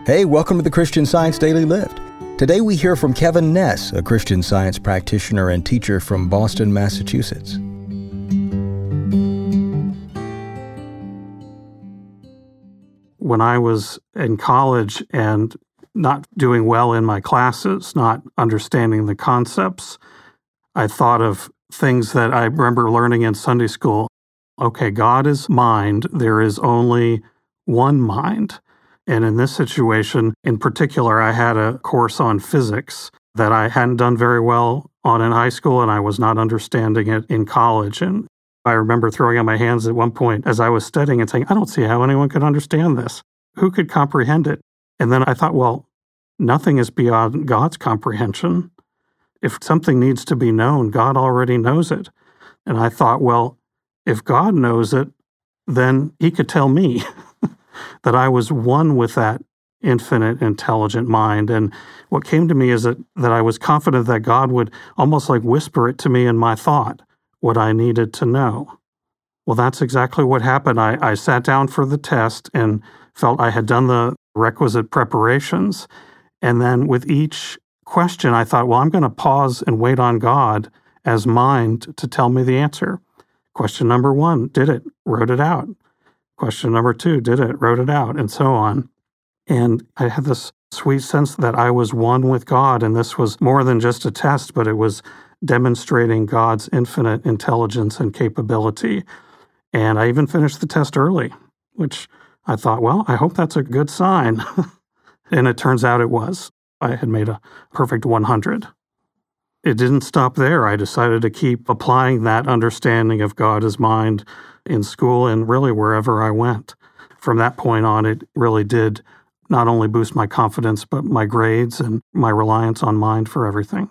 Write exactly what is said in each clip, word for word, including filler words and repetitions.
Hey, welcome to the Christian Science Daily Lift. Today we hear from Kevin Ness, a Christian Science practitioner and teacher from Boston, Massachusetts. When I was in college and not doing well in my classes, not understanding the concepts, I thought of things that I remember learning in Sunday school. Okay, God is mind. There is only one mind. And in this situation, in particular, I had a course on physics that I hadn't done very well on in high school, and I was not understanding it in college. And I remember throwing up my hands at one point as I was studying and saying, I don't see how anyone could understand this. Who could comprehend it? And then I thought, well, nothing is beyond God's comprehension. If something needs to be known, God already knows it. And I thought, well, if God knows it, then he could tell me that I was one with that infinite, intelligent mind. And what came to me is that, that I was confident that God would almost like whisper it to me in my thought, what I needed to know. Well, that's exactly what happened. I, I sat down for the test and felt I had done the requisite preparations. And then with each question, I thought, well, I'm going to pause and wait on God as mind to tell me the answer. Question number one, did it, wrote it out. Question number two, did it, wrote it out, and so on. And I had this sweet sense that I was one with God, and this was more than just a test, but it was demonstrating God's infinite intelligence and capability. And I even finished the test early, which I thought, well, I hope that's a good sign. And it turns out it was. I had made a perfect one hundred. It didn't stop there. I decided to keep applying that understanding of God as mind in school and really wherever I went. From that point on, it really did not only boost my confidence, but my grades and my reliance on mind for everything.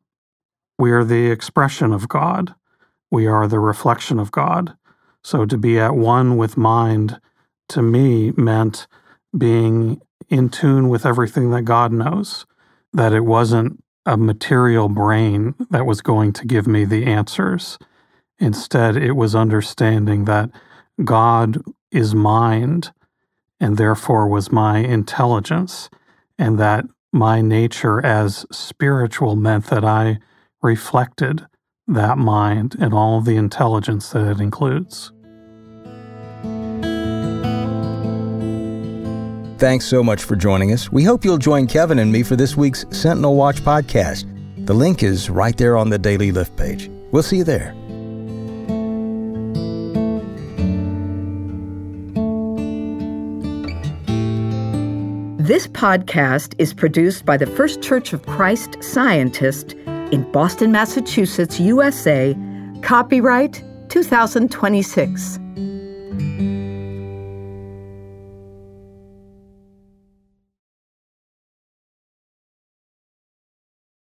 We are the expression of God. We are the reflection of God. So to be at one with mind, to me, meant being in tune with everything that God knows, that it wasn't a material brain that was going to give me the answers. Instead, it was understanding that God is mind and therefore was my intelligence, and that my nature as spiritual meant that I reflected that mind and all the intelligence that it includes. Thanks so much for joining us. We hope you'll join Kevin and me for this week's Sentinel Watch podcast. The link is right there on the Daily Lift page. We'll see you there. This podcast is produced by the First Church of Christ Scientist in Boston, Massachusetts, U S A. Copyright two thousand twenty-six.